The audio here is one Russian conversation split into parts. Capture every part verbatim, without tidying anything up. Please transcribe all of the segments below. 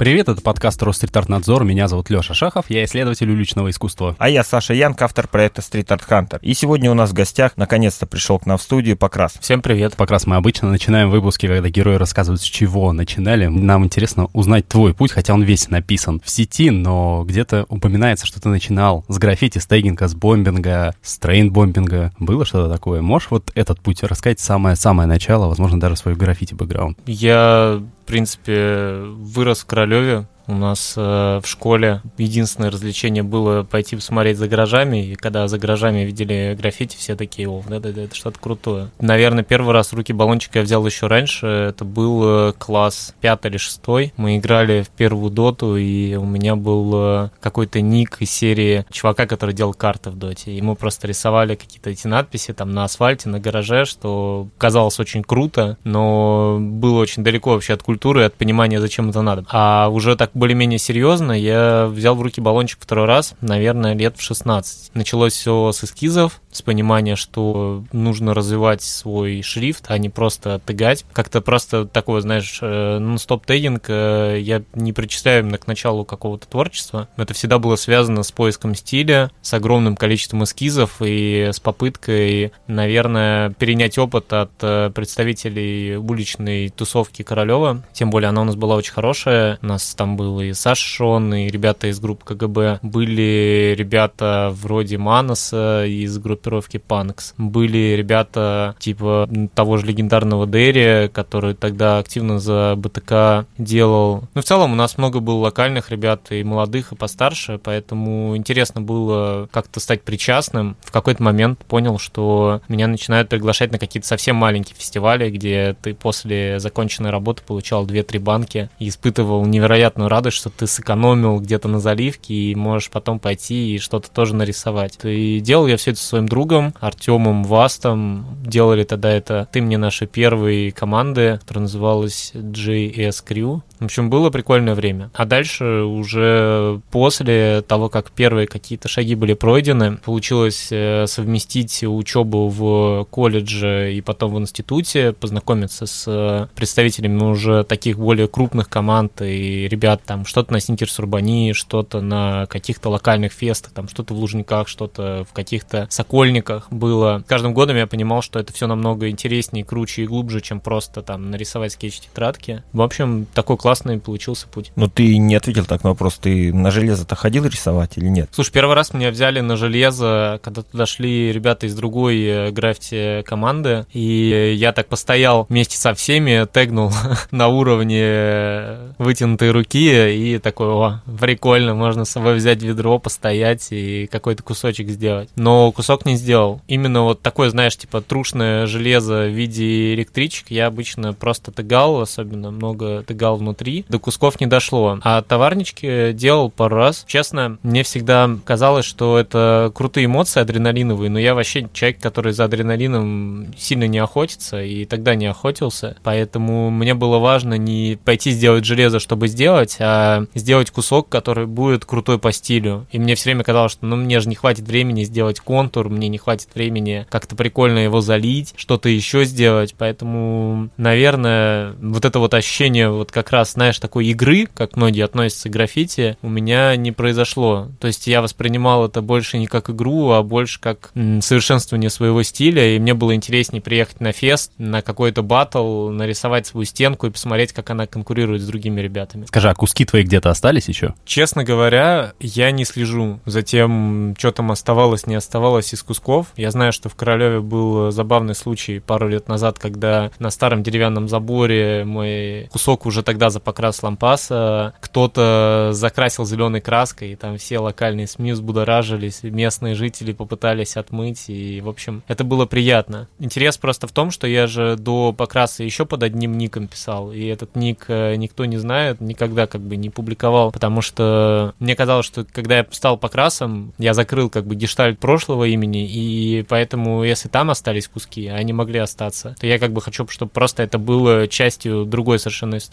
Привет, это подкаст Росстрит-арт-надзор. Меня зовут Леша Шахов, я исследователь уличного искусства. А я Саша Янг, автор проекта Street Art Hunter. И сегодня у нас в гостях наконец-то пришел к нам в студию Покрас. Всем привет. Покрас, мы обычно начинаем выпуски, когда герои рассказывают, с чего начинали. Нам интересно узнать твой путь, хотя он весь написан в сети, но где-то упоминается, что ты начинал с граффити, с теггинга, с бомбинга, с трейн-бомбинга. Было что-то такое? Можешь вот этот путь рассказать, самое-самое начало, возможно, даже свой граффити-бэкграунд? Я, в принципе, вырос в Королеве. У нас э, в школе единственное развлечение было пойти посмотреть за гаражами, и когда за гаражами видели граффити, все такие: о, да-да-да, это что-то крутое. Наверное, первый раз в руки баллончика я взял еще раньше, это был класс пятый или шестой. Мы играли в первую доту, и у меня был какой-то ник из серии чувака, который делал карты в доте, и мы просто рисовали какие-то эти надписи там на асфальте, на гараже, что казалось очень круто, но было очень далеко вообще от культуры и от понимания, зачем это надо. А уже так более-менее серьезно я взял в руки баллончик второй раз, наверное, лет в шестнадцать. Началось все с эскизов, с понимания, что нужно развивать свой шрифт, а не просто тегать. Как-то просто такое, знаешь, нон-стоп теггинг я не причисляю именно к началу какого-то творчества. Это всегда было связано с поиском стиля, с огромным количеством эскизов и с попыткой, наверное, перенять опыт от представителей уличной тусовки Королева. Тем более она у нас была очень хорошая. У нас там был и Саша Шон, и ребята из группы КГБ. Были ребята вроде Маноса из группировки Панкс. Были ребята типа того же легендарного Дерри, который тогда активно за БТК делал. Ну, в целом у нас много было локальных ребят, и молодых, и постарше, поэтому интересно было как-то стать причастным. В какой-то момент понял, что меня начинают приглашать на какие-то совсем маленькие фестивали, где ты после законченной работы получал две-три банки и испытывал невероятную радость, что ты сэкономил где-то на заливке и можешь потом пойти и что-то тоже нарисовать. И делал я все это со своим другом Артемом Вастом. Делали тогда это «Ты мне» наши первые команды, которая называлась джей эс Crew. В общем, было прикольное время. А дальше уже после того, как первые какие-то шаги были пройдены, получилось совместить учебу в колледже и потом в институте, познакомиться с представителями уже таких более крупных команд и ребят, там что-то на Сникерс Урбани, что-то на каких-то локальных фестах, там что-то в Лужниках, что-то в каких-то Сокольниках было. С каждым годом я понимал, что это все намного интереснее, круче и глубже, чем просто там нарисовать скетч-тетрадки. В общем, такой классный получился путь. Но ты не ответил так на вопрос, ты на железо-то ходил рисовать или нет? Слушай, первый раз меня взяли на железо, когда туда шли ребята из другой граффити команды, и я так постоял вместе со всеми, тегнул на уровне вытянутой руки, и такой: о, прикольно, можно с собой взять ведро, постоять и какой-то кусочек сделать. Но кусок не сделал. Именно вот такое, знаешь, типа трушное железо в виде электричек я обычно просто тегал, особенно много тегал внутри, до кусков не дошло. А товарнички делал пару раз. Честно, мне всегда казалось, что это крутые эмоции адреналиновые, но я вообще человек, который за адреналином сильно не охотится, и тогда не охотился, поэтому мне было важно не пойти сделать железо, чтобы сделать, а сделать кусок, который будет крутой по стилю. И мне все время казалось, что ну мне же не хватит времени сделать контур, мне не хватит времени как-то прикольно его залить, что-то еще сделать, поэтому, наверное, вот это вот ощущение вот как раз, знаешь, такой игры, как многие относятся к граффити, у меня не произошло. То есть я воспринимал это больше не как игру, а больше как м, совершенствование своего стиля, и мне было интереснее приехать на фест, на какой-то баттл, нарисовать свою стенку и посмотреть, как она конкурирует с другими ребятами. Скажи, а куски твои где-то остались еще? Честно говоря, я не слежу за тем, что там оставалось, не оставалось из кусков. Я знаю, что в Королеве был забавный случай пару лет назад, когда на старом деревянном заборе мой кусок уже тогда запокрас лампаса, кто-то закрасил зеленой краской, и там все локальные СМИ взбудоражились, местные жители попытались отмыть, и, в общем, это было приятно. Интерес просто в том, что я же до покраса еще под одним ником писал, и этот ник никто не знает, никогда как бы не публиковал, потому что мне казалось, что когда я стал покрасом, я закрыл как бы гештальт прошлого имени, и поэтому если там остались куски, а они могли остаться, то я как бы хочу, чтобы просто это было частью другой совершенно истории. Можно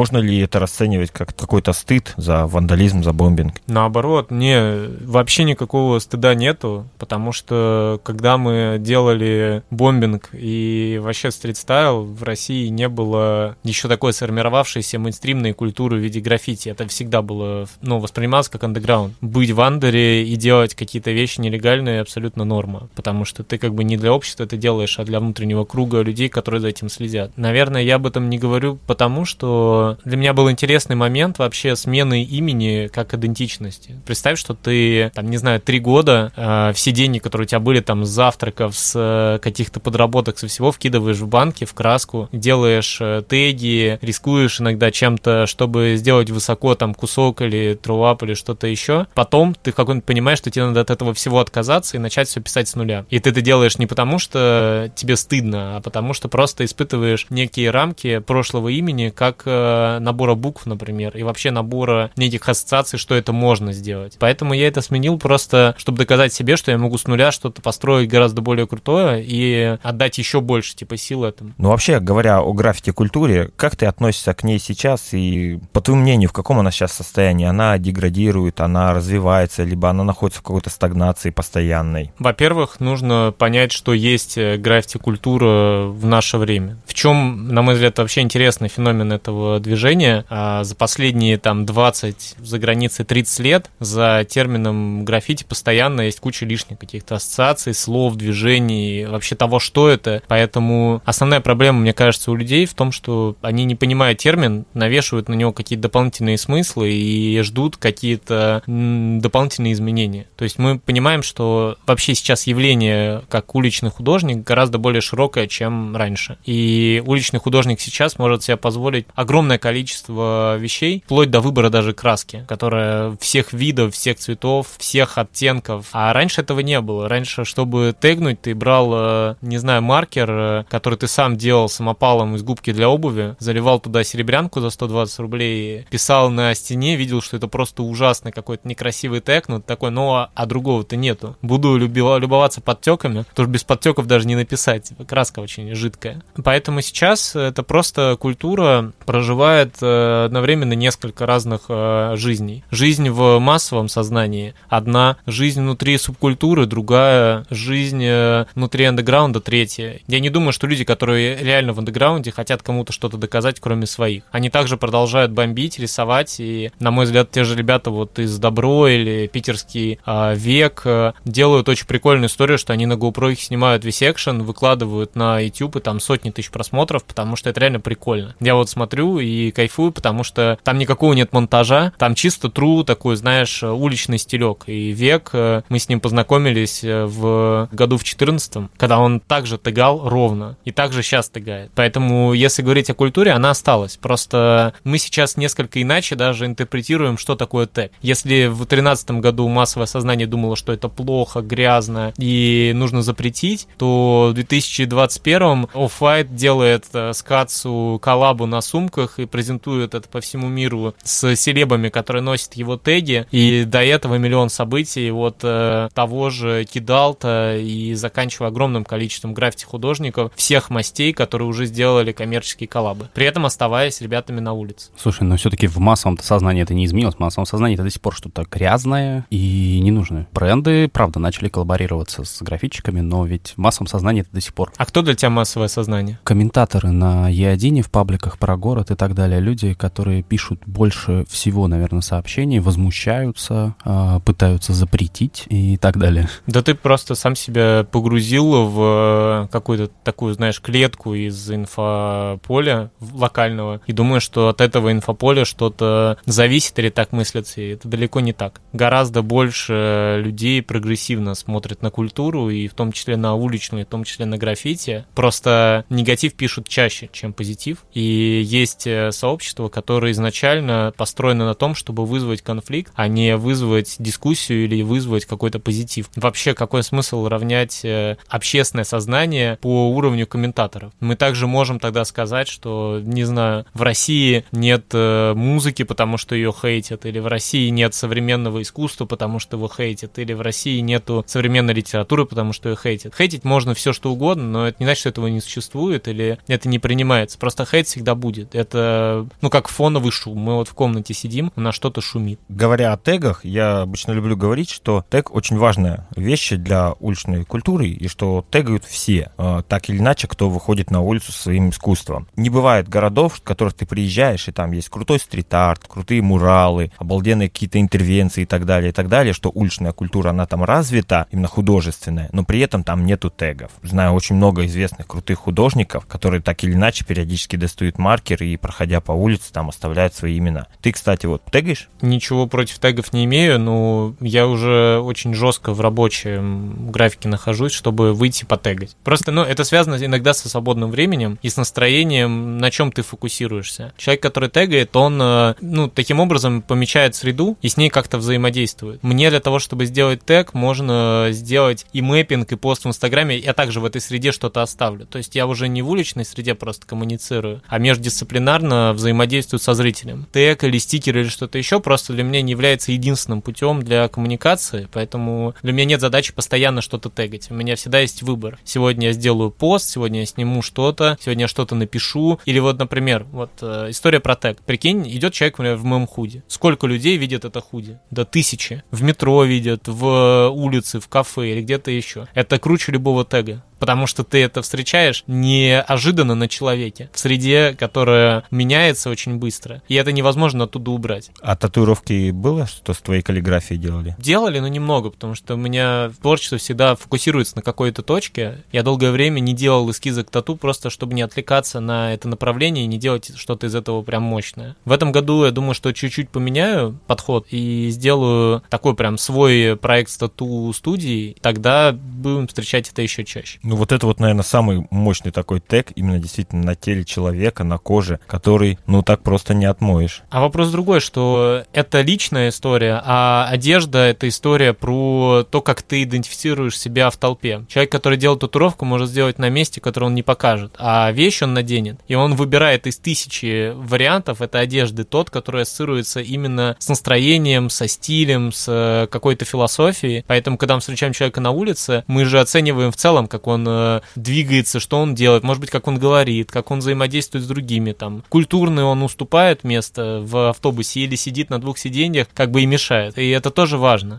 можно ли это расценивать как какой-то стыд за вандализм, за бомбинг? Наоборот, не, вообще никакого стыда нету, потому что когда мы делали бомбинг и вообще стрит-стайл, в России не было еще такой сформировавшейся мейнстримной культуры в виде граффити. Это всегда было, ну, воспринималось как андеграунд. Быть в андере и делать какие-то вещи нелегальные абсолютно норма, потому что ты как бы не для общества это делаешь, а для внутреннего круга людей, которые за этим следят. Наверное, я об этом не говорю, потому что для меня был интересный момент вообще смены имени как идентичности. Представь, что ты, там, не знаю, три года э, все деньги, которые у тебя были там с завтраков, с э, каких-то подработок, со всего вкидываешь в банки, в краску, делаешь э, теги, рискуешь иногда чем-то, чтобы сделать высоко там кусок или труап или что-то еще. Потом ты в какой-нибудь понимаешь, что тебе надо от этого всего отказаться и начать все писать с нуля. И ты это делаешь не потому, что тебе стыдно, а потому что просто испытываешь некие рамки прошлого имени, как э, набора букв, например, и вообще набора неких ассоциаций, что это можно сделать. Поэтому я это сменил просто, чтобы доказать себе, что я могу с нуля что-то построить гораздо более крутое и отдать еще больше типа сил этому. Ну вообще, говоря о граффити-культуре, как ты относишься к ней сейчас и, по твоему мнению, в каком она сейчас состоянии? Она деградирует, она развивается, либо она находится в какой-то стагнации постоянной? Во-первых, нужно понять, что есть граффити-культура в наше время. В чем, на мой взгляд, вообще интересный феномен этого движения? За последние там двадцать, за границей тридцать лет за термином граффити постоянно есть куча лишних каких-то ассоциаций, слов, движений, вообще того, что это. Поэтому основная проблема, мне кажется, у людей в том, что они, не понимая термин, навешивают на него какие-то дополнительные смыслы и ждут какие-то дополнительные изменения. То есть мы понимаем, что вообще сейчас явление как уличный художник гораздо более широкое, чем раньше. И уличный художник сейчас может себе позволить огромное количество вещей, вплоть до выбора даже краски, которая всех видов, всех цветов, всех оттенков. А раньше этого не было. Раньше, чтобы тегнуть, ты брал, не знаю, маркер, который ты сам делал самопалом из губки для обуви, заливал туда серебрянку за сто двадцать рублей, писал на стене, видел, что это просто ужасный какой-то некрасивый тег, ну такой, ну а, а другого-то нету. Буду люби- любоваться подтеками, потому что без подтеков даже не написать. Краска очень жидкая. Поэтому сейчас это просто культура проживает одновременно несколько разных жизней. Жизнь в массовом сознании одна, жизнь внутри субкультуры другая, жизнь внутри андеграунда третья. Я не думаю, что люди, которые реально в андеграунде, хотят кому-то что-то доказать, кроме своих. Они также продолжают бомбить, рисовать, и, на мой взгляд, те же ребята вот из Добро или питерский а, Век а, делают очень прикольную историю, что они на GoPro их снимают весь экшен, выкладывают на YouTube, и там сотни тысяч просмотров, потому что это реально прикольно. Я вот смотрю и кайфую, потому что там никакого нет монтажа, там чисто true такой, знаешь, уличный стилек. И Век, мы с ним познакомились в году в четырнадцатом, когда он также тегал ровно, и также сейчас тегает. Поэтому, если говорить о культуре, она осталась. Просто мы сейчас несколько иначе даже интерпретируем, что такое тег. Если в тринадцатом году массовое сознание думало, что это плохо, грязно и нужно запретить, то в две тысячи двадцать первом Off-White делает с Кацу коллабу на сумках и презентует это по всему миру с селебами, которые носят его теги, и до этого миллион событий от э, того же Кидалта и заканчивая огромным количеством граффити-художников всех мастей, которые уже сделали коммерческие коллабы, при этом оставаясь ребятами на улице. Слушай, но все-таки в массовом сознании это не изменилось, в массовом сознании это до сих пор что-то грязное и ненужное. Бренды, правда, начали коллаборироваться с граффитчиками, но ведь в массовом сознании это до сих пор. А кто для тебя массовое сознание? Комментаторы на Е один в пабликах про город и так далее, люди, которые пишут больше всего, наверное, сообщений, возмущаются, пытаются запретить и так далее. Да ты просто сам себя погрузил в какую-то такую, знаешь, клетку из инфополя локального и думаешь, что от этого инфополя что-то зависит или так мыслится, и это далеко не так. Гораздо больше людей прогрессивно смотрят на культуру, и в том числе на уличную, в том числе на граффити. Просто негатив пишут чаще, чем позитив. И есть сообщество, которое изначально построено на том, чтобы вызвать конфликт, а не вызвать дискуссию или вызвать какой-то позитив. Вообще, какой смысл равнять общественное сознание по уровню комментаторов? Мы также можем тогда сказать, что, не знаю, в России нет музыки, потому что ее хейтят, или в России нет современного искусства, потому что его хейтят, или в России нету современной литературы, потому что ее хейтят. Хейтить можно все, что угодно, но это не значит, что этого не существует, или это не принимается. Просто хейт всегда будет. Это это, ну, как фоновый шум. Мы вот в комнате сидим, у нас что-то шумит. Говоря о тегах, я обычно люблю говорить, что тег очень важная вещь для уличной культуры, и что тегают все, так или иначе, кто выходит на улицу со своим искусством. Не бывает городов, в которых ты приезжаешь, и там есть крутой стрит-арт, крутые муралы, обалденные какие-то интервенции и так далее, и так далее, что уличная культура, она там развита, именно художественная, но при этом там нету тегов. Знаю очень много известных крутых художников, которые так или иначе периодически достают маркер и, проходя по улице, там оставляют свои имена. Ты, кстати, вот тегаешь? Ничего против тегов не имею, но я уже очень жестко в рабочей графике нахожусь, чтобы выйти потегать. Просто, ну, это связано иногда со свободным временем и с настроением, на чем ты фокусируешься. Человек, который тегает, он, ну, таким образом помечает среду и с ней как-то взаимодействует. Мне для того, чтобы сделать тег, можно сделать и мэппинг, и пост в Инстаграме, я также в этой среде что-то оставлю. То есть я уже не в уличной среде просто коммуницирую, а междисциплинарно взаимодействую со зрителем. Тег или стикер или что-то еще просто для меня не является единственным путем для коммуникации, поэтому для меня нет задачи постоянно что-то тегать. У меня всегда есть выбор. Сегодня я сделаю пост, сегодня я сниму что-то, сегодня я что-то напишу. Или вот, например, вот э, история про тег. Прикинь, идет человек, например, в моем худи. Сколько людей видят это худи? Да тысячи. В метро видят, в улице, в кафе или где-то еще. Это круче любого тега. Потому что ты это встречаешь неожиданно на человеке, в среде, которая меняется очень быстро. И это невозможно оттуда убрать. А татуировки было, что с твоей каллиграфией делали? Делали, но немного, потому что у меня творчество всегда фокусируется на какой-то точке. Я долгое время не делал эскизы к тату, просто чтобы не отвлекаться на это направление и не делать что-то из этого прям мощное. В этом году я думаю, что чуть-чуть поменяю подход и сделаю такой прям свой проект с тату-студией. Тогда будем встречать это еще чаще. Ну вот это вот, наверное, самый мощный такой тег именно действительно на теле человека, на коже, который, ну, так просто не отмоешь. А вопрос другой, что это личная история, а одежда — это история про то, как ты идентифицируешь себя в толпе. Человек, который делает татуировку, может сделать на месте, который он не покажет, а вещь он наденет, и он выбирает из тысячи вариантов этой одежды тот, который ассоциируется именно с настроением, со стилем, с какой-то философией. Поэтому, когда мы встречаем человека на улице, мы же оцениваем в целом, как он он двигается, что он делает, может быть, как он говорит, как он взаимодействует с другими, там, культурный он уступает место в автобусе или сидит на двух сиденьях, как бы и мешает, и это тоже важно.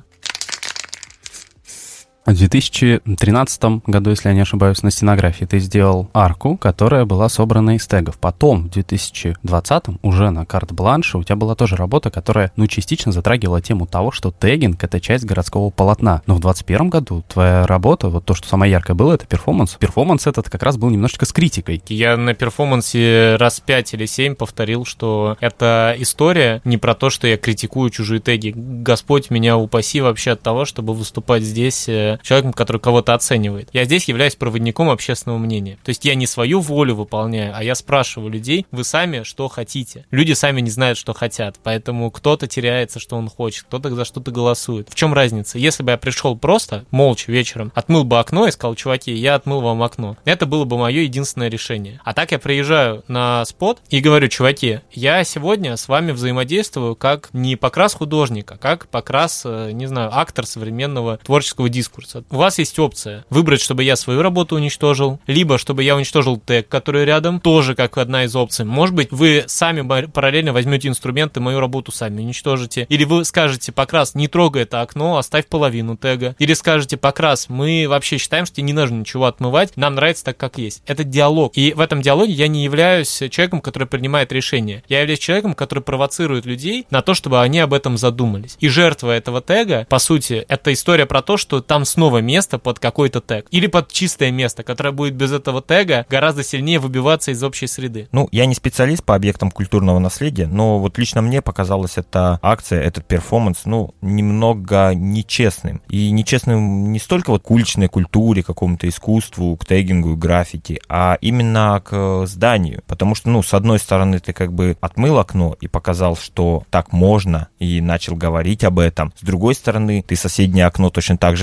В две тысячи тринадцатом году, если я не ошибаюсь, на стенографии ты сделал арку, которая была собрана из тегов. Потом, в две тысячи двадцатом, уже на карт-бланше, у тебя была тоже работа, которая, ну, частично затрагивала тему того, что тегинг — это часть городского полотна. Но в двадцать первом году твоя работа, вот то, что самое яркое было, это перформанс. Перформанс этот как раз был немножечко с критикой. Я на перформансе раз пять или семь повторил, что это история не про то, что я критикую чужие теги. Господь меня упаси вообще от того, чтобы выступать здесь человеком, который кого-то оценивает. Я здесь являюсь проводником общественного мнения. То есть я не свою волю выполняю, а я спрашиваю людей: вы сами что хотите? Люди сами не знают, что хотят, поэтому кто-то теряется, что он хочет, кто-то за что-то голосует. В чем разница? Если бы я пришел просто, молча вечером, отмыл бы окно и сказал: чуваки, я отмыл вам окно, это было бы мое единственное решение. А так я приезжаю на спот и говорю: чуваки, я сегодня с вами взаимодействую как не покрас художника, а как покрас, не знаю, актор современного творческого дискурса. У вас есть опция выбрать, чтобы я свою работу уничтожил, либо чтобы я уничтожил тег, который рядом, тоже как одна из опций. Может быть, вы сами параллельно возьмете инструмент и мою работу сами уничтожите. Или вы скажете: покрас, не трогай это окно, оставь половину тега. Или скажете: покрас, мы вообще считаем, что тебе не нужно ничего отмывать, нам нравится так, как есть. Это диалог. И в этом диалоге я не являюсь человеком, который принимает решения. Я являюсь человеком, который провоцирует людей на то, чтобы они об этом задумались. И жертва этого тега, по сути, это история про то, что там снова место под какой-то тег. Или под чистое место, которое будет без этого тега гораздо сильнее выбиваться из общей среды. Ну, я не специалист по объектам культурного наследия, но вот лично мне показалась эта акция, этот перформанс, ну, немного нечестным. И нечестным не столько вот к уличной культуре, какому-то искусству, к тегингу, граффити, а именно к зданию. Потому что, ну, с одной стороны, ты как бы отмыл окно и показал, что так можно, и начал говорить об этом. С другой стороны, ты соседнее окно точно так же разрисовал,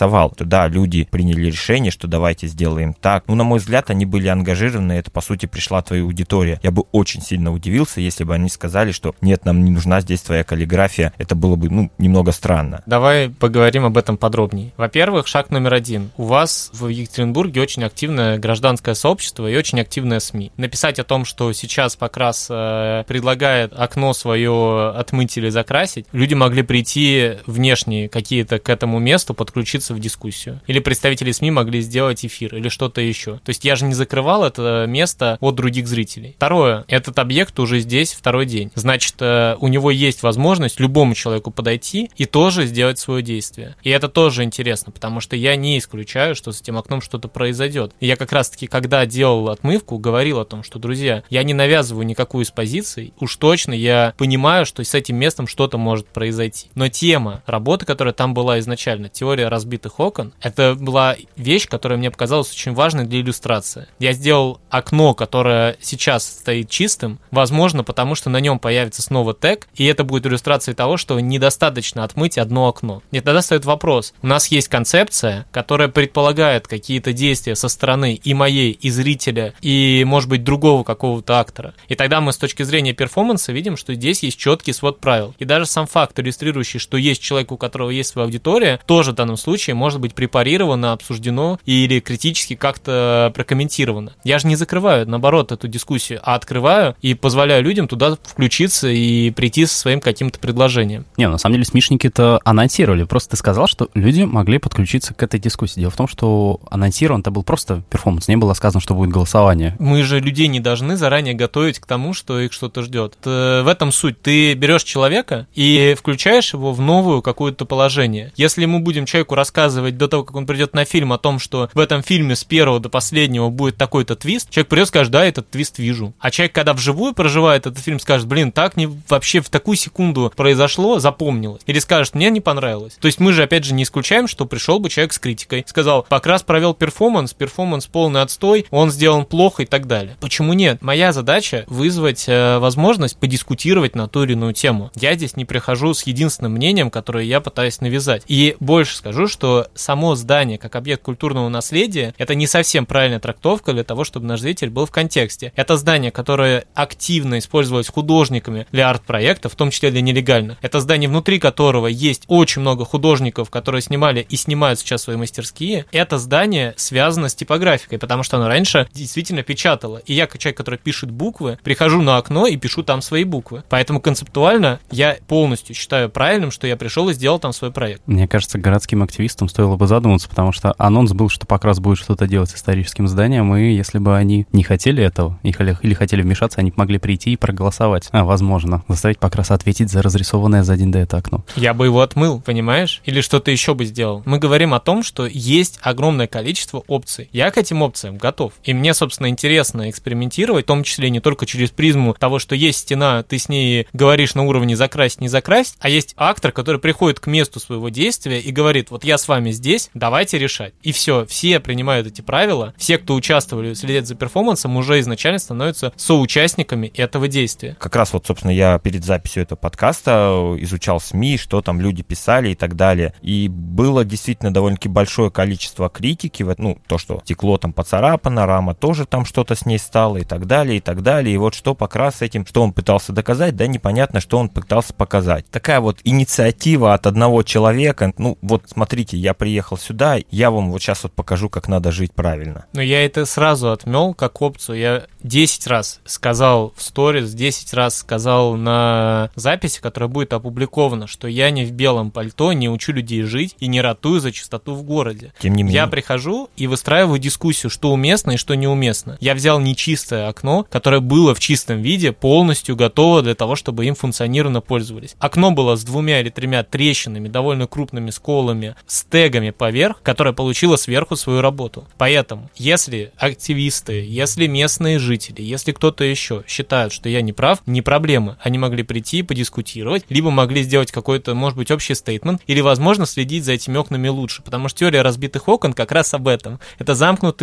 заинтересовал. То да, люди приняли решение, что давайте сделаем так. Ну, на мой взгляд, они были ангажированы, это, по сути, пришла твоя аудитория. Я бы очень сильно удивился, если бы они сказали, что нет, нам не нужна здесь твоя каллиграфия. Это было бы, ну, немного странно. Давай поговорим об этом подробнее. Во-первых, шаг номер один. У вас в Екатеринбурге очень активное гражданское сообщество и очень активная СМИ. Написать о том, что сейчас Покрас э, предлагает окно свое отмыть или закрасить, люди могли прийти внешние какие-то к этому месту, подключиться в дискуссию. Или представители СМИ могли сделать эфир или что-то еще. То есть я же не закрывал это место от других зрителей. Второе. Этот объект уже здесь второй день. Значит, э, у него есть возможность любому человеку подойти и тоже сделать свое действие. И это тоже интересно, потому что я не исключаю, что с этим окном что-то произойдет. И я как раз-таки, когда делал отмывку, говорил о том, что, друзья, я не навязываю никакую из позиций, уж точно я понимаю, что с этим местом что-то может произойти. Но тема работы, которая там была изначально, теория разбитых окон, это была вещь, которая мне показалась очень важной для иллюстрации. Я сделал окно, которое сейчас стоит чистым, возможно, потому что на нем появится снова тег, и это будет иллюстрацией того, что недостаточно отмыть одно окно. И тогда стоит вопрос. У нас есть концепция, которая предполагает какие-то действия со стороны и моей, и зрителя, и, может быть, другого какого-то актора. И тогда мы с точки зрения перформанса видим, что здесь есть четкий свод правил. И даже сам факт, иллюстрирующий, что есть человек, у которого есть своя аудитория, тоже в данном случае может быть препарировано, обсуждено или критически как-то прокомментировано. Я же не закрываю, наоборот, эту дискуссию, а открываю и позволяю людям туда включиться и прийти со своим каким-то предложением. Не, на самом деле смешники-то анонсировали. Просто ты сказал, что люди могли подключиться к этой дискуссии. Дело в том, что анонсирован-то был просто перформанс. Не было сказано, что будет голосование. Мы же людей не должны заранее готовить к тому, что их что-то ждет. В этом суть. Ты берешь человека и включаешь его в новую какое-то положение. Если мы будем человеку рассказывать до того, как он придет на фильм, о том, что в этом фильме с первого до последнего будет такой-то твист, человек придет и скажет, да, этот твист вижу. А человек, когда вживую проживает этот фильм, скажет, блин, так не вообще в такую секунду произошло, запомнилось. Или скажет, мне не понравилось. То есть мы же, опять же, не исключаем, что пришел бы человек с критикой, сказал, Покрас провел перформанс, перформанс полный отстой, он сделан плохо и так далее. Почему нет? Моя задача вызвать э, возможность подискутировать на ту или иную тему. Я здесь не прихожу с единственным мнением, которое я пытаюсь навязать. И больше скажу, что само здание как объект культурного наследия, это не совсем правильная трактовка для того, чтобы наш зритель был в контексте. Это здание, которое активно использовалось художниками для арт-проектов, в том числе для нелегальных. Это здание, внутри которого есть очень много художников, которые снимали и снимают сейчас свои мастерские. Это здание связано с типографикой, потому что оно раньше действительно печатало. И я, как человек, который пишет буквы, прихожу на окно и пишу там свои буквы. Поэтому концептуально я полностью считаю правильным, что я пришел и сделал там свой проект. Мне кажется, городским активистам стоило бы задуматься, потому что анонс был, что Покрас будет что-то делать с историческим зданием, и если бы они не хотели этого, или хотели вмешаться, они могли прийти и проголосовать. А, возможно, заставить Покраса ответить за разрисованное за день до это окно. Я бы его отмыл, понимаешь? Или что-то еще бы сделал. Мы говорим о том, что есть огромное количество опций. Я к этим опциям готов. И мне, собственно, интересно экспериментировать, в том числе не только через призму того, что есть стена, ты с ней говоришь на уровне закрасить, не закрасить, а есть актор, который приходит к месту своего действия и говорит, вот я с вами здесь, давайте решать. И все, все принимают эти правила, все, кто участвовали, следят за перформансом, уже изначально становятся соучастниками этого действия. Как раз вот, собственно, я перед записью этого подкаста изучал СМИ, что там люди писали и так далее. И было действительно довольно-таки большое количество критики, ну, то, что стекло там поцарапано, рама тоже там что-то с ней стало и так далее, и так далее. И вот что Покрас с этим, что он пытался доказать, да, непонятно, что он пытался показать. Такая вот инициатива от одного человека. Ну, вот смотрите, я приехал сюда, я вам вот сейчас вот покажу, как надо жить правильно. Но я это сразу отмел как опцию. Я десять раз сказал в сторис, десять раз сказал на записи, которая будет опубликована, что я не в белом пальто, не учу людей жить и не ратую за чистоту в городе. Тем не менее. Я прихожу и выстраиваю дискуссию, что уместно и что неуместно. Я взял нечистое окно, которое было в чистом виде, полностью готово для того, чтобы им функционированно пользовались. Окно было с двумя или тремя трещинами, довольно крупными сколами, с тегами поверх, которое получило сверху свою работу. Поэтому, если активисты, если местные жители, если кто-то еще считают, что я не прав, не проблема. Они могли прийти и подискутировать, либо могли сделать какой-то, может быть, общий стейтмент, или, возможно, следить за этими окнами лучше, потому что теория разбитых окон как раз об этом. Это замкнутый круг.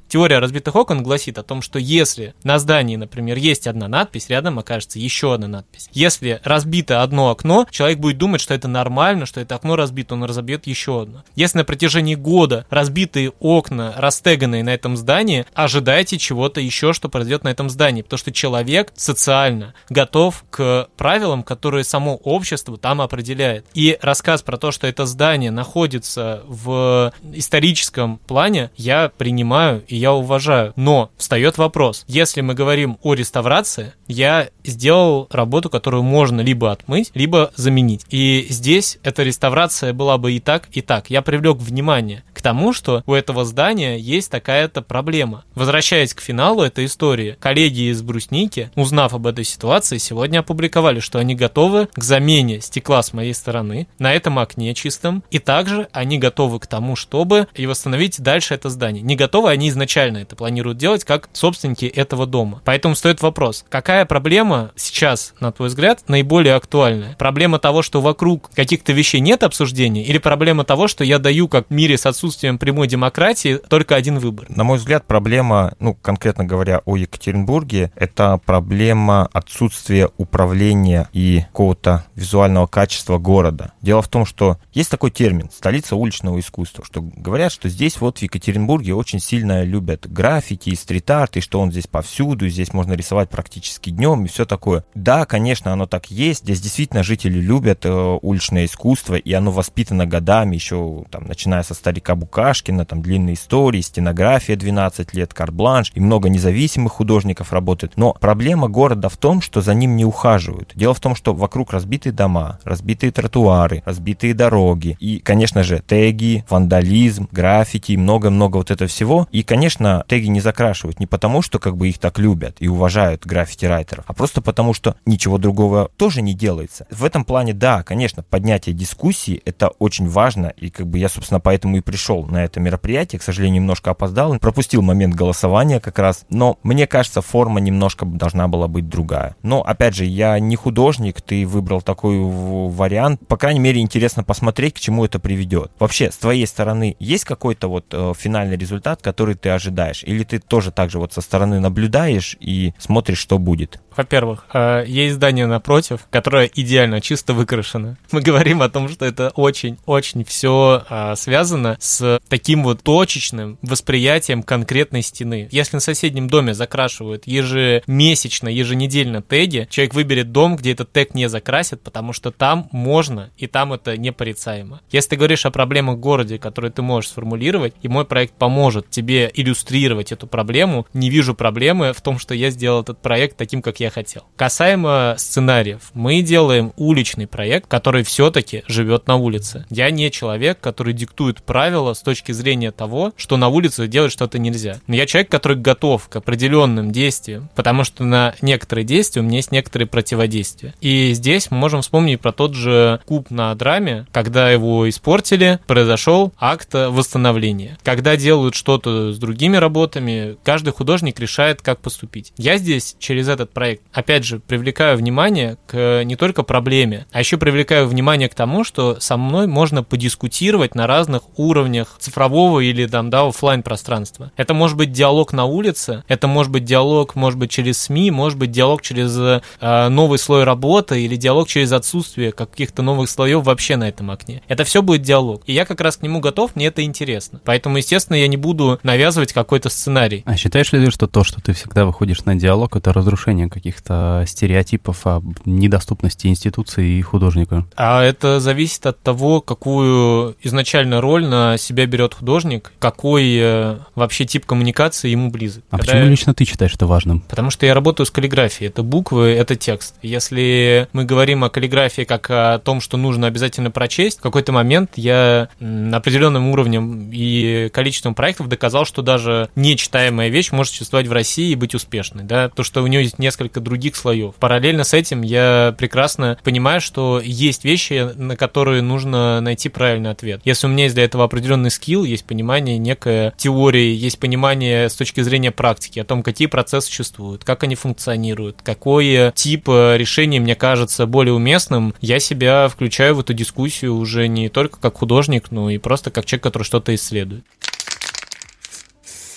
Теория разбитых окон гласит о том, что если на здании, например, есть одна надпись, рядом окажется еще одна надпись. Если разбито одно окно, человек будет думать, что это нормально, что это окно разбито, он разобьет еще одно. Если на протяжении года разбитые окна растеганные на этом здании, ожидайте чего-то еще, что произойдет на этом здании, потому что человек социально готов к правилам, которые само общество там определяет. И рассказ про то, что это здание находится в историческом плане, я принимаю и я уважаю. Но встает вопрос. Если мы говорим о реставрации, я сделал работу, которую можно либо отмыть, либо заменить. И здесь эта реставрация была бы и так, и так. Я привлек внимание к тому, что у этого здания есть такая-то проблема. Возвращаясь к финалу этой истории, коллеги из Брусники, узнав об этой ситуации, сегодня опубликовали, что они готовы к замене стекла с моей стороны на этом окне чистом, и также они готовы к тому, чтобы и восстановить дальше это здание. Не готовы, они изначально это планируют делать как собственники этого дома. Поэтому стоит вопрос, какая проблема сейчас, на твой взгляд, наиболее актуальная? Проблема того, что вокруг каких-то вещей нет обсуждения, или проблема того, что я даю, как в мире с отсутствием прямой демократии, только один выбор? На мой взгляд, проблема, ну, конкретно говоря о Екатеринбурге, это проблема отсутствия управления и какого-то визуального качества города. Дело в том, что есть такой термин «столица уличного искусства», что говорят, что здесь вот в Екатеринбурге очень сильно любят граффити и стрит-арт, и что он здесь повсюду, здесь можно рисовать практически днем и все такое. Да, конечно, оно так есть, здесь действительно жители любят э, уличное искусство, и оно воспитано годами, еще там, начиная со старика Букашкина, там длинные истории, стенография двенадцать лет, карт-бланш, и много независимых художников работает. Но проблема города в том, что за ним не ухаживают. Дело в том, что вокруг разбитые дома, разбитые тротуары, разбитые дороги, и, конечно же, теги, вандализм, граффити, много-много вот этого всего, и, конечно, Конечно, теги не закрашивают не потому, что как бы их так любят и уважают граффити-райтеров, а просто потому, что ничего другого тоже не делается. В этом плане, да, конечно, поднятие дискуссии — это очень важно, и как бы я, собственно, поэтому и пришел на это мероприятие. К сожалению, немножко опоздал, пропустил момент голосования как раз, но мне кажется, форма немножко должна была быть другая. Но, опять же, я не художник, ты выбрал такой вариант, по крайней мере, интересно посмотреть, к чему это приведет. Вообще, с твоей стороны есть какой-то вот э, финальный результат, который ты ожидаешь? Или ты тоже так же вот со стороны наблюдаешь и смотришь, что будет? Во-первых, есть здание напротив, которое идеально чисто выкрашено. Мы говорим о том, что это очень-очень все связано с таким вот точечным восприятием конкретной стены. Если на соседнем доме закрашивают ежемесячно, еженедельно теги, человек выберет дом, где этот тег не закрасят, потому что там можно, и там это непорицаемо. Если ты говоришь о проблемах в городе, которые ты можешь сформулировать, и мой проект поможет тебе иллюстрировать эту проблему, не вижу проблемы в том, что я сделал этот проект таким, как я хотел. Касаемо сценариев, мы делаем уличный проект, который все-таки живет на улице. Я не человек, который диктует правила с точки зрения того, что на улице делать что-то нельзя. Но я человек, который готов к определенным действиям, потому что на некоторые действия у меня есть некоторые противодействия. И здесь мы можем вспомнить про тот же куб на драме, когда его испортили, произошел акт восстановления. Когда делают что-то с другими работами, каждый художник решает, как поступить. Я здесь через этот проект, опять же, привлекаю внимание к не только проблеме, а еще привлекаю внимание к тому, что со мной можно подискутировать на разных уровнях цифрового или там, да, офлайн пространства. Это может быть диалог на улице, это может быть диалог, может быть, через СМИ, может быть, диалог через э, новый слой работы или диалог через отсутствие каких-то новых слоев вообще на этом окне. Это все будет диалог. И я как раз к нему готов, мне это интересно. Поэтому, естественно, я не буду навязывать какой-то сценарий. А считаешь ли ты, что то, что ты всегда выходишь на диалог, это разрушение каких-то стереотипов об недоступности институции и художника? А это зависит от того, какую изначально роль на себя берет художник, какой э, вообще тип коммуникации ему близок. А Когда почему я... лично ты считаешь это важным? Потому что я работаю с каллиграфией. Это буквы, это текст. Если мы говорим о каллиграфии как о том, что нужно обязательно прочесть, в какой-то момент я определенным уровнем и количеством проектов доказал, что даже нечитаемая вещь может существовать в России и быть успешной. Да? То, что у нее есть несколько других слоев. Параллельно с этим я прекрасно понимаю, что есть вещи, на которые нужно найти правильный ответ. Если у меня есть для этого определенный скилл, есть понимание некой теории, есть понимание с точки зрения практики о том, какие процессы существуют, как они функционируют, какой тип решений мне кажется более уместным, я себя включаю в эту дискуссию уже не только как художник, но и просто как человек, который что-то исследует.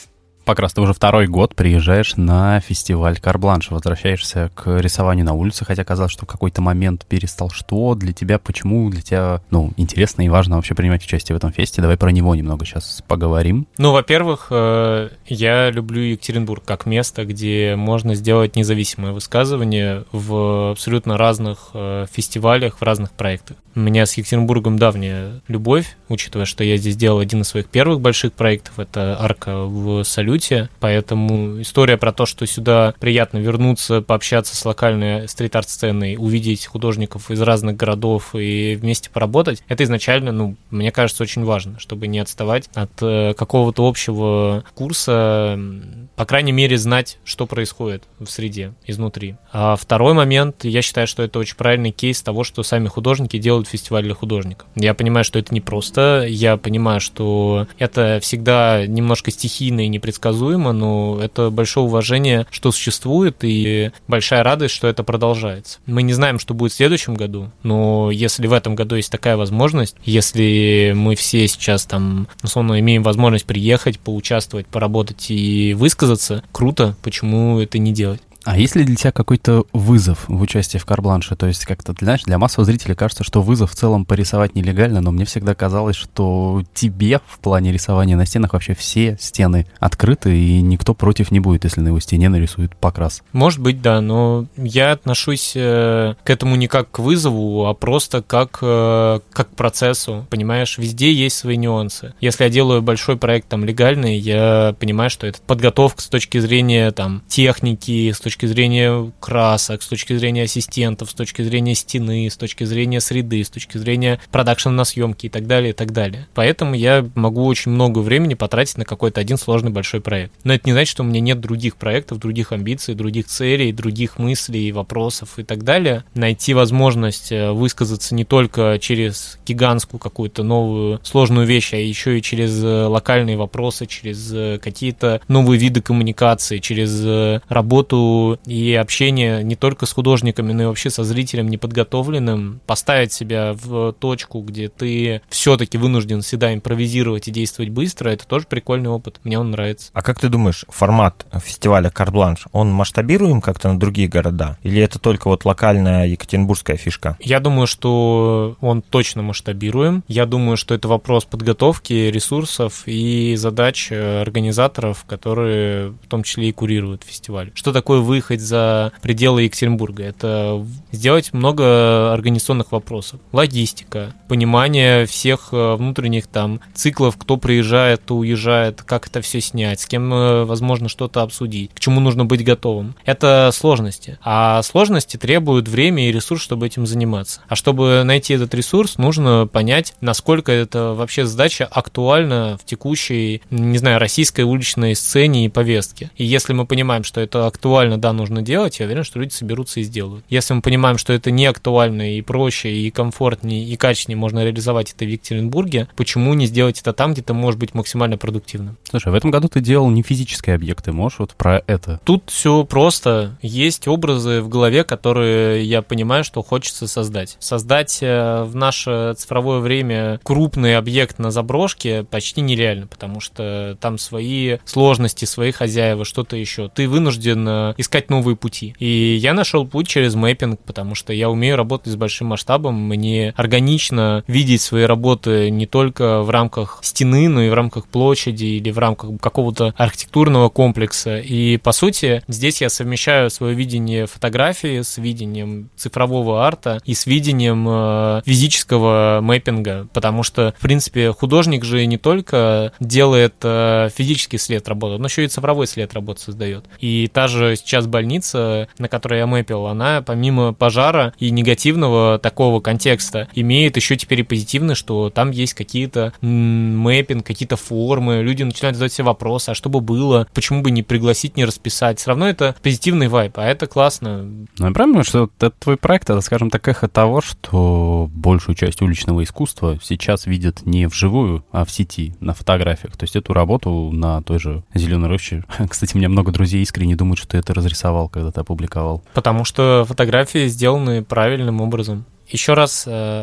Покрас, ты уже второй год приезжаешь на фестиваль Карт-Бланш, возвращаешься к рисованию на улице, хотя казалось, что в какой-то момент перестал. Что для тебя, почему для тебя, ну, интересно и важно вообще принимать участие в этом фесте? Давай про него немного сейчас поговорим. Ну, во-первых, я люблю Екатеринбург как место, где можно сделать независимое высказывание в абсолютно разных фестивалях, в разных проектах. У меня с Екатеринбургом давняя любовь, учитывая, что я здесь делал один из своих первых больших проектов, это арка в Салюте, поэтому история про то, что сюда приятно вернуться, пообщаться с локальной стрит-арт-сценой, увидеть художников из разных городов и вместе поработать, это изначально, ну, мне кажется, очень важно, чтобы не отставать от какого-то общего курса, по крайней мере, знать, что происходит в среде изнутри. А второй момент, я считаю, что это очень правильный кейс того, что сами художники делают фестиваль для художников. Я понимаю, что это непросто, я понимаю, что это всегда немножко стихийно и непредсказуемо, но это большое уважение, что существует, и большая радость, что это продолжается. Мы не знаем, что будет в следующем году, но если в этом году есть такая возможность, если мы все сейчас там, условно, имеем возможность приехать, поучаствовать, поработать и высказаться, круто, почему это не делать? А есть ли для тебя какой-то вызов в участии в Карт-Бланше? То есть как-то, ты знаешь, для массового зрителя кажется, что вызов в целом порисовать нелегально, но мне всегда казалось, что тебе в плане рисования на стенах вообще все стены открыты, и никто против не будет, если на его стене нарисует покрас. Может быть, да, но я отношусь э, к этому не как к вызову, а просто как, э, как к процессу. Понимаешь, везде есть свои нюансы. Если я делаю большой проект там легальный, я понимаю, что это подготовка с точки зрения там техники, с точки с точки зрения красок, с точки зрения ассистентов, с точки зрения стены, с точки зрения среды, с точки зрения продакшена на съемки и так далее, и так далее. Поэтому я могу очень много времени потратить на какой-то один сложный большой проект. Но это не значит, что у меня нет других проектов, других амбиций, других целей, других мыслей, вопросов и так далее. Найти возможность высказаться не только через гигантскую какую-то новую сложную вещь, а еще и через локальные вопросы, через какие-то новые виды коммуникации, через работу и общение не только с художниками, но и вообще со зрителем неподготовленным, поставить себя в точку, где ты все-таки вынужден всегда импровизировать и действовать быстро, это тоже прикольный опыт, мне он нравится. А как ты думаешь, формат фестиваля Карт-Бланш, он масштабируем как-то на другие города? Или это только вот локальная екатеринбургская фишка? Я думаю, что он точно масштабируем. Я думаю, что это вопрос подготовки, ресурсов и задач организаторов, которые в том числе и курируют фестиваль. Что такое выехать за пределы Екатеринбурга? Это сделать много организационных вопросов. Логистика, понимание всех внутренних там циклов, кто приезжает, кто уезжает, как это все снять, с кем возможно что-то обсудить, к чему нужно быть готовым. Это сложности. А сложности требуют время и ресурс, чтобы этим заниматься. А чтобы найти этот ресурс, нужно понять, насколько это вообще задача актуальна в текущей, не знаю, российской уличной сцене и повестке. И если мы понимаем, что это актуально, да, нужно делать, я уверен, что люди соберутся и сделают. Если мы понимаем, что это не актуально и проще, и комфортнее, и качественнее можно реализовать это в Екатеринбурге, почему не сделать это там, где это может быть максимально продуктивным? Слушай, в этом году ты делал не физические объекты, можешь вот про это? Тут все просто. Есть образы в голове, которые я понимаю, что хочется создать. Создать в наше цифровое время крупный объект на заброшке почти нереально, потому что там свои сложности, свои хозяева, что-то еще. Ты вынужден искать новые пути. И я нашел путь через мэппинг, потому что я умею работать с большим масштабом, мне органично видеть свои работы не только в рамках стены, но и в рамках площади или в рамках какого-то архитектурного комплекса. И, по сути, здесь я совмещаю свое видение фотографии с видением цифрового арта и с видением э, физического мэппинга, потому что, в принципе, художник же не только делает э, физический след работы, но еще и цифровой след работы создает. И та же сейчас больница, на которой я мэпил, она помимо пожара и негативного такого контекста имеет еще теперь и позитивный, что там есть какие-то м- мэппинг, какие-то формы, люди начинают задать себе вопросы, а что бы было, почему бы не пригласить, не расписать. Все равно это позитивный вайб, а это классно. Ну, я правильно, что этот твой проект, это, скажем так, эхо того, что большую часть уличного искусства сейчас видят не вживую, а в сети, на фотографиях. То есть эту работу на той же Зеленой роще. Кстати, у меня много друзей искренне думают, что ты это разрисовал, когда ты опубликовал. Потому что фотографии сделаны правильным образом. Еще раз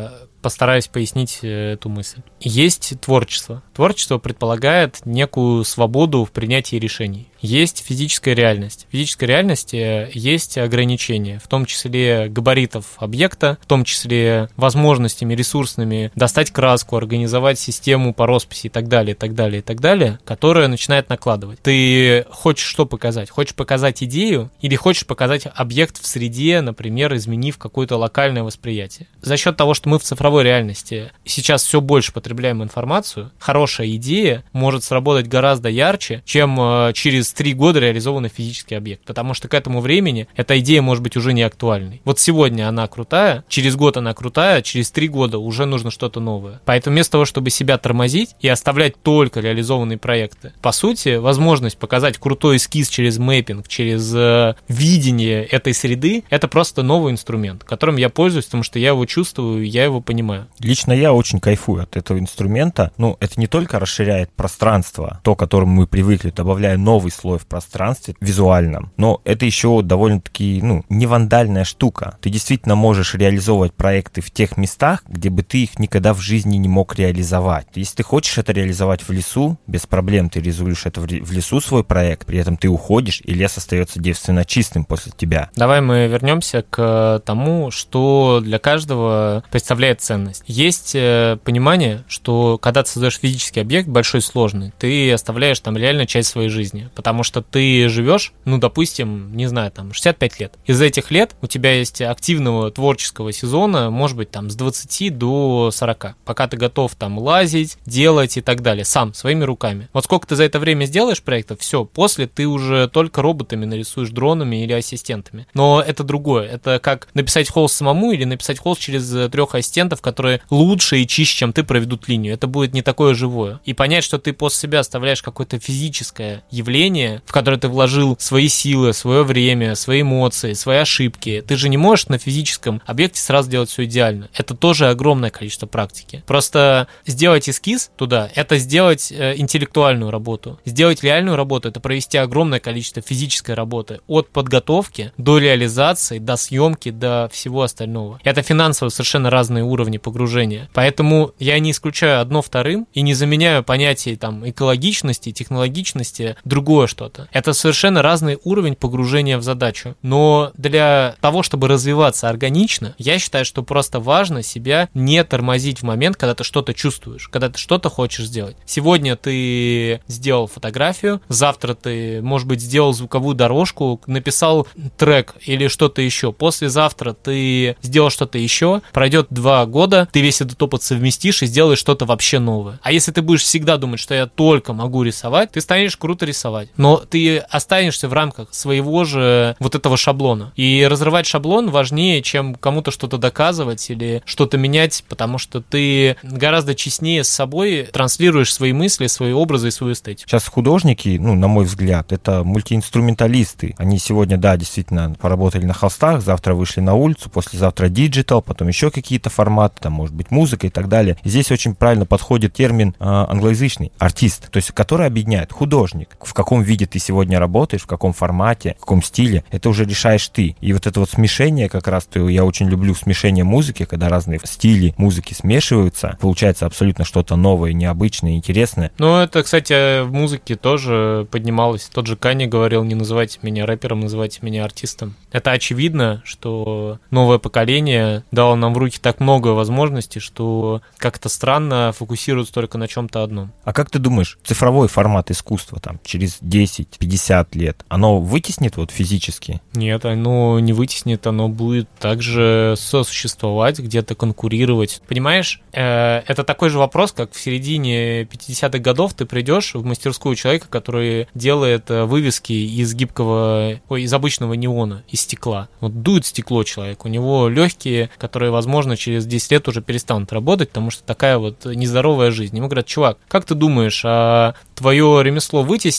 постараюсь пояснить эту мысль. Есть творчество. Творчество предполагает некую свободу в принятии решений. Есть физическая реальность. В физической реальности есть ограничения, в том числе габаритов объекта, в том числе возможностями ресурсными достать краску, организовать систему по росписи и так далее, и так далее, и так далее, которая начинает накладывать. Ты хочешь что показать? Хочешь показать идею или хочешь показать объект в среде, например, изменив какое-то локальное восприятие? За счет того, что мы в цифровой реальности сейчас все больше потребляем информацию, хорошая идея может сработать гораздо ярче, чем через три года реализованный физический объект, потому что к этому времени эта идея может быть уже не актуальной. Вот сегодня она крутая, через год она крутая, через три года уже нужно что-то новое. Поэтому вместо того, чтобы себя тормозить и оставлять только реализованные проекты, по сути, возможность показать крутой эскиз через мэппинг, через э, видение этой среды, это просто новый инструмент, которым я пользуюсь, потому что я его чувствую, я его понимаю. Лично я очень кайфую от этого инструмента. Ну, это не только расширяет пространство, то, к которому мы привыкли, добавляя новый слой в пространстве визуальном, но это еще довольно-таки, ну, не вандальная штука. Ты действительно можешь реализовывать проекты в тех местах, где бы ты их никогда в жизни не мог реализовать. Если ты хочешь это реализовать в лесу, без проблем ты реализуешь это в лесу свой проект, при этом ты уходишь, и лес остается девственно чистым после тебя. Давай мы вернемся к тому, что для каждого представляет ценность. Есть понимание, что когда ты создаешь физический объект большой, сложный, ты оставляешь там реально часть своей жизни, потому что ты живешь, ну, допустим, не знаю, там, шестьдесят пять лет. Из этих лет у тебя есть активного творческого сезона, может быть, там, с двадцати до сорока, пока ты готов там лазить, делать и так далее, сам, своими руками. Вот сколько ты за это время сделаешь проектов, все, после ты уже только роботами нарисуешь, дронами или ассистентами. Но это другое, это как написать холст самому или написать холст через трех ассистентов, которые лучше и чище, чем ты, проведут линию. Это будет не такое живое. И понять, что ты после себя оставляешь какое-то физическое явление, в которое ты вложил свои силы, свое время, свои эмоции, свои ошибки. Ты же не можешь на физическом объекте сразу делать все идеально. Это тоже огромное количество практики. Просто сделать эскиз туда — это сделать э, интеллектуальную работу. Сделать реальную работу — это провести огромное количество физической работы. От подготовки до реализации, до съемки, до всего остального. Это финансово совершенно разные уровни погружения. Поэтому я не исключаю одно вторым и не заменяю понятие там экологичности, технологичности другое что-то. Это совершенно разный уровень погружения в задачу. Но для того, чтобы развиваться органично, я считаю, что просто важно себя не тормозить в момент, когда ты что-то чувствуешь, когда ты что-то хочешь сделать. Сегодня ты сделал фотографию, завтра ты, может быть, сделал звуковую дорожку, написал трек или что-то еще. Послезавтра ты сделал что-то еще, пройдет два года, ты весь этот опыт совместишь и сделаешь что-то вообще новое. А если ты будешь всегда думать, что я только могу рисовать, ты станешь круто рисовать. Но ты останешься в рамках своего же вот этого шаблона. И разрывать шаблон важнее, чем кому-то что-то доказывать или что-то менять, потому что ты гораздо честнее с собой транслируешь свои мысли, свои образы и свою эстетику. Сейчас художники, ну, на мой взгляд, это мультиинструменталисты. Они сегодня, да, действительно поработали на холстах, завтра вышли на улицу, послезавтра диджитал, потом еще какие-то форматы, там, может быть, музыка и так далее. И здесь очень правильно подходит термин э, англоязычный, артист, то есть который объединяет художник. В каком виде ты сегодня работаешь, в каком формате, в каком стиле, это уже решаешь ты. И вот это вот смешение, как раз то я очень люблю смешение музыки, когда разные стили музыки смешиваются, получается абсолютно что-то новое, необычное, интересное. Ну, это, кстати, в музыке тоже поднималось. Тот же Канье говорил: не называйте меня рэпером, называйте меня артистом. Это очевидно, что новое поколение дало нам в руки так много возможностей, что как-то странно фокусируется только на чем-то одном. А как ты думаешь, цифровой формат искусства там через десять-пятьдесят лет, оно вытеснит вот физически? Нет, оно не вытеснит, оно будет также сосуществовать, где-то конкурировать. Понимаешь, э, это такой же вопрос, как в середине пятидесятых годов ты придешь в мастерскую человека, который делает вывески из гибкого, ой, из обычного неона, из стекла. Вот дует стекло человек, у него легкие, которые, возможно, через десять лет уже перестанут работать, потому что такая вот нездоровая жизнь. Ему говорят: чувак, как ты думаешь, а твое ремесло вытеснит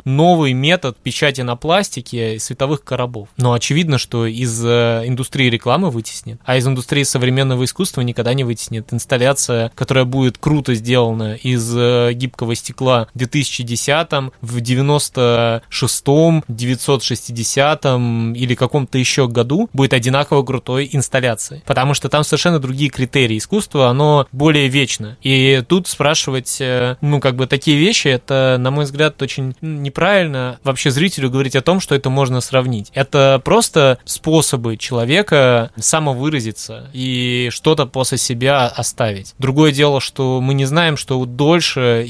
новый метод печати на пластике световых коробов. Но очевидно, что из индустрии рекламы вытеснит, а из индустрии современного искусства никогда не вытеснит. Инсталляция, которая будет круто сделана из гибкого стекла в две тысячи десятом, в девяносто шестом, девятьсот шестидесятом или каком-то еще году, будет одинаково крутой инсталляцией. Потому что там совершенно другие критерии. Искусство, оно более вечно. И тут спрашивать, ну, как бы такие вещи, это, на мой взгляд, очень неправильно вообще зрителю говорить о том, что это можно сравнить. Это просто способы человека самовыразиться и что-то после себя оставить. Другое дело, что мы не знаем, что дольше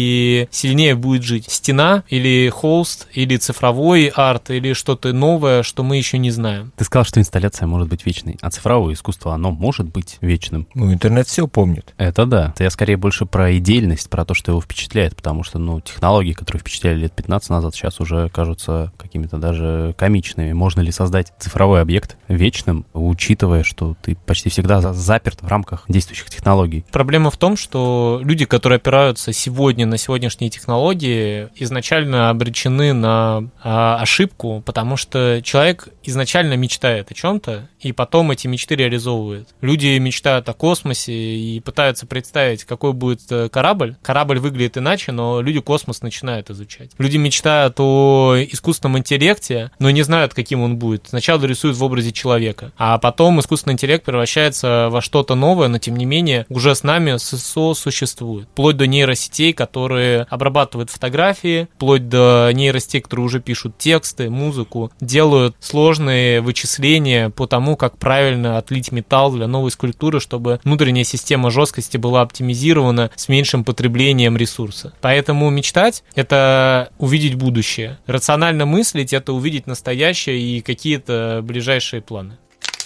и сильнее будет жить стена или холст, или цифровой арт, или что-то новое, что мы еще не знаем. Ты сказал, что инсталляция может быть вечной, а цифровое искусство, оно может быть вечным. Ну, интернет все помнит. Это да. Это я скорее больше про идейность, про то, что его впечатляет, потому что, ну, технологии, которые впечатляли лет пятнадцать назад, сейчас уже кажутся какими-то даже комичными. Можно ли создать цифровой объект вечным, учитывая, что ты почти всегда заперт в рамках действующих технологий? Проблема в том, что люди, которые опираются сегодня на сегодняшние технологии, изначально обречены на а, ошибку, потому что человек изначально мечтает о чем-то, и потом эти мечты реализовывает. Люди мечтают о космосе и пытаются представить, какой будет корабль. Корабль выглядит иначе, но люди космос начинают изучать. Люди мечтают о искусственном интеллекте, но не знают, каким он будет. Сначала рисуют в образе человека, а потом искусственный интеллект превращается во что-то новое, но тем не менее уже с нами сосуществует. Вплоть до нейросетей, которые обрабатывают фотографии, вплоть до нейросетей, которые уже пишут тексты, музыку, делают сложные вычисления по тому, как правильно отлить металл для новой скульптуры, чтобы внутренняя система жесткости была оптимизирована с меньшим потреблением ресурса. Поэтому мечтать — это увидеть будущее. Рационально мыслить — это увидеть настоящее и какие-то ближайшие планы.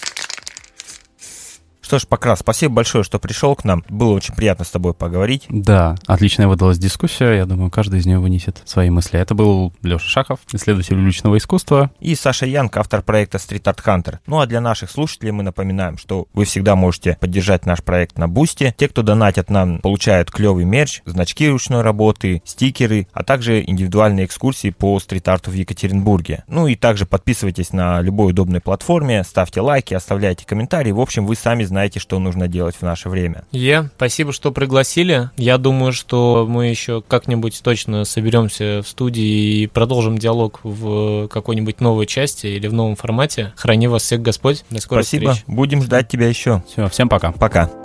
Что ж, Покрас, спасибо большое, что пришел к нам. Было очень приятно с тобой поговорить. Да, отличная выдалась дискуссия. Я думаю, каждый из нее вынесет свои мысли. Это был Леша Шахов, исследователь уличного искусства. И Саша Янг, автор проекта Street Art Hunter. Ну а для наших слушателей мы напоминаем, что вы всегда можете поддержать наш проект на Бусти. Те, кто донатят нам, получают клевый мерч, значки ручной работы, стикеры, а также индивидуальные экскурсии по стрит-арту в Екатеринбурге. Ну и также подписывайтесь на любой удобной платформе, ставьте лайки, оставляйте комментарии. В общем, вы сами знаете, знаете, что нужно делать в наше время. Е, спасибо, что пригласили. Я думаю, что мы еще как-нибудь точно соберемся в студии и продолжим диалог в какой-нибудь новой части или в новом формате. Храни вас всех Господь. До скорой Спасибо. встречи. Будем ждать тебя еще. Все, всем пока. Пока.